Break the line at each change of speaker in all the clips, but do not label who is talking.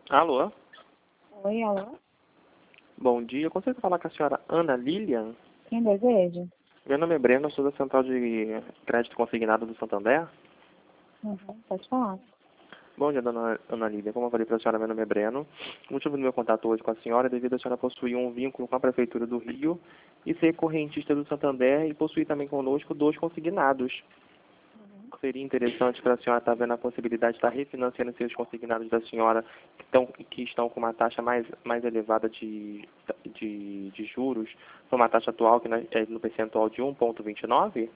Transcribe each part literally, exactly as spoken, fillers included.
Alô?
Oi, alô?
Bom dia. Eu consigo falar com a senhora Ana Lilian?
Quem deseja?
Meu nome é Breno, eu sou da Central de Crédito Consignado do Santander.
Uhum, pode falar.
Bom dia, dona Ana Lilian. Como eu falei para a senhora, meu nome é Breno. O motivo do meu contato hoje com a senhora é devido a senhora possuir um vínculo com a Prefeitura do Rio e ser correntista do Santander e possuir também conosco dois consignados. Seria interessante para a senhora estar vendo a possibilidade de estar refinanciando seus consignados da senhora que estão, que estão com uma taxa mais, mais elevada de, de, de juros, para uma taxa atual que é no percentual de um vírgula vinte e nove?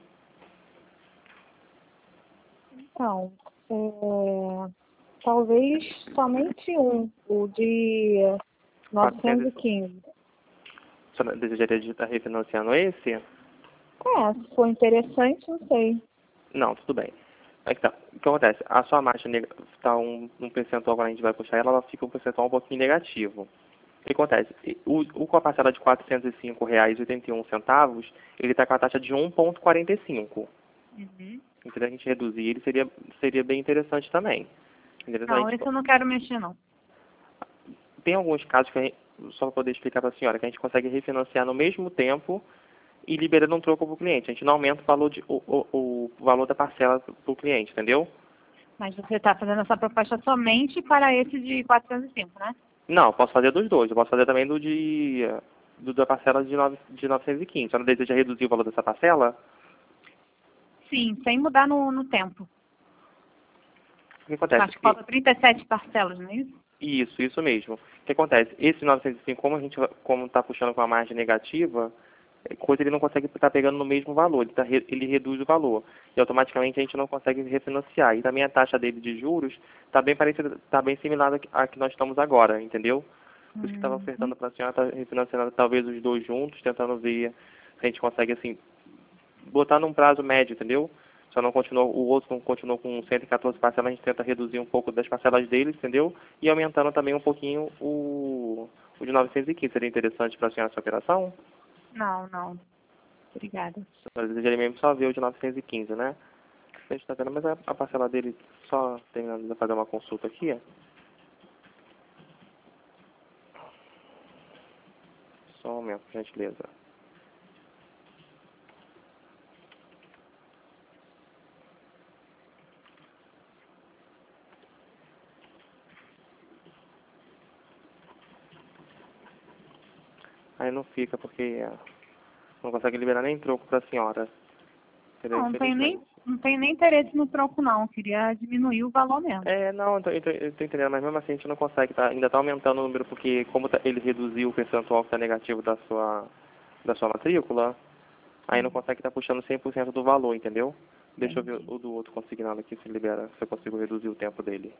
Então, é, talvez somente um, o de novecentos e quinze.
A senhora desejaria de estar refinanciando esse?
É, se for interessante, não sei.
Não, tudo bem. Aí que tá. O que acontece? A sua margem está um, um percentual, quando a gente vai puxar ela, ela fica um percentual um pouquinho negativo. O que acontece? O, o com a parcela de quatrocentos e cinco reais e oitenta e um centavos, ele está com a taxa de um vírgula quarenta e cinco.
Uhum.
Então, se a gente reduzir ele, seria, seria bem interessante também.
Não,
Interessante.
esse eu não quero mexer, não.
Tem alguns casos que a gente, só para poder explicar para a senhora, que a gente consegue refinanciar no mesmo tempo e liberando um troco para o cliente. A gente não aumenta o valor, de, o, o, o valor da parcela para o cliente, entendeu?
Mas você está fazendo essa proposta somente para esse de quatrocentos e cinco, né?
Não, eu posso fazer dos dois. Eu posso fazer também do de do da parcela de, nove, de novecentos e quinze. A senhora deseja reduzir o valor dessa parcela?
Sim, sem mudar no, no tempo.
O que acontece?
Acho que falta trinta e sete parcelas, não é isso?
Isso, isso mesmo. O que acontece? Esse novecentos e cinco, como a gente como está puxando com a margem negativa, é coisa ele não consegue estar pegando no mesmo valor, ele, tá, ele reduz o valor. E automaticamente a gente não consegue refinanciar. E também a taxa dele de juros está bem parecida, está bem similar à que nós estamos agora, entendeu? Por isso que estava
Uhum.
ofertando para a senhora estar refinanciando talvez os dois juntos, tentando ver se a gente consegue assim botar num prazo médio, entendeu? Só não continuou, o outro não continuou com cento e quatorze parcelas, a gente tenta reduzir um pouco das parcelas deles, entendeu? E aumentando também um pouquinho o, o de novecentos e quinze. Seria interessante para a senhora essa operação?
Não, não. Obrigada.
Eu desejaria mesmo só ver o de novecentos e quinze, né? A gente tá vendo, mas a, a parcela dele, só terminando de fazer uma consulta aqui, ó. Só um momento, por gentileza. Aí não fica, porque ó, não consegue liberar nem troco para a senhora. Entendeu?
Não, não tenho nem,
Infelizmente.
não tenho nem interesse no troco, não. Eu queria diminuir o valor mesmo.
É, não, eu tô, eu tô- eu tô entendendo, mas mesmo assim a gente não consegue, tá? Ainda tá aumentando o número, porque como tá- ele reduziu o percentual que tá negativo da sua, da sua matrícula, aí não
Hum,
consegue estar puxando cem por cento do valor, entendeu? Deixa eu ver
entendi.
o do outro consignado aqui, se libera, se eu consigo reduzir o tempo dele.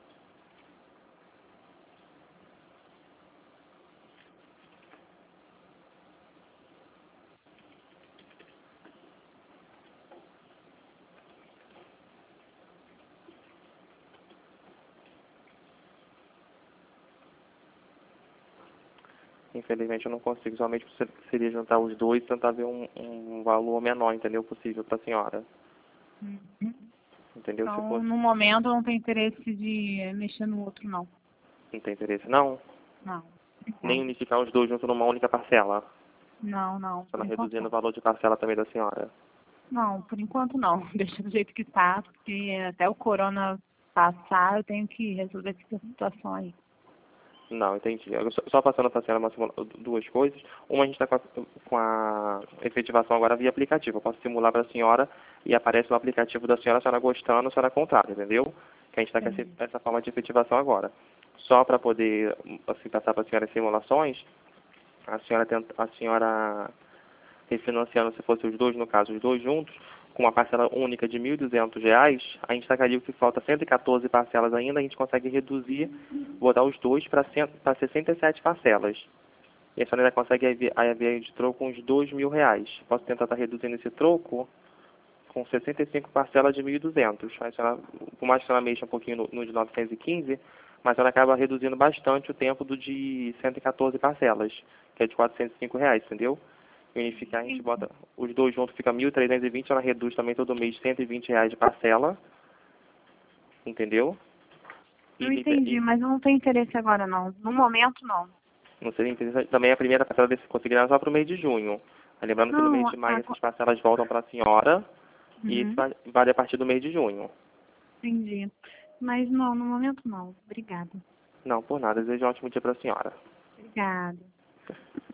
Infelizmente eu não consigo, somente se- seria juntar os dois e tentar ver um, um valor menor, entendeu? Possível para a senhora.
Uhum.
Entendeu? Se
Então,
fosse,
no momento, eu não tenho interesse de mexer no outro, não.
não tem interesse não,
Não.
nem
Enquanto.
unificar os dois junto numa única parcela,
Não, não.
só
Por
não
enquanto,
reduzindo o
não.
valor de parcela também da senhora.
Não, por enquanto, não. Deixa do jeito que tá, porque até o corona passar, eu tenho que resolver essa situação aí.
Não, entendi. Eu só, só passando para a senhora uma simula- duas coisas. Uma, a gente está com, a- com a efetivação agora via aplicativo. Eu posso simular para a senhora e aparece no aplicativo da senhora, a senhora gostando, a senhora contrata, entendeu? Que a gente está com essa,
Entendi.
essa forma de efetivação agora. Só para poder assim, passar para a senhora as simulações, a senhora, tenta, a senhora refinanciando, se fosse os dois, no caso, os dois juntos, com uma parcela única de mil e duzentos reais, a gente tacaria que falta cento e quatorze parcelas ainda, a gente consegue reduzir, botar os dois para sessenta e sete parcelas. E a senhora ainda consegue a via a via de troco uns dois mil reais. Posso tentar estar reduzindo esse troco com sessenta e cinco parcelas de mil e duzentos. A senhora, por mais que a senhora mexa um pouquinho no, no de novecentos e quinze, mas ela acaba reduzindo bastante o tempo do de cento e quatorze parcelas, que é de quatrocentos e cinco reais, entendeu? Unificar, a gente
Entendi.
bota os dois juntos, fica mil trezentos e vinte, ela reduz também todo mês cento e vinte reais de parcela, entendeu?
Eu entendi, mas eu não tenho interesse agora não. No momento não.
Não seria interessante. Também a primeira parcela desse conseguirá só para o mês de junho. Lembrando que no
Não,
mês de maio
agora...
essas parcelas voltam para a senhora e
Uhum.
isso va- vale a partir do mês de junho.
Entendi. Mas não, no momento não. Obrigada.
Não, por nada. Desejo um ótimo dia para a senhora.
Obrigada.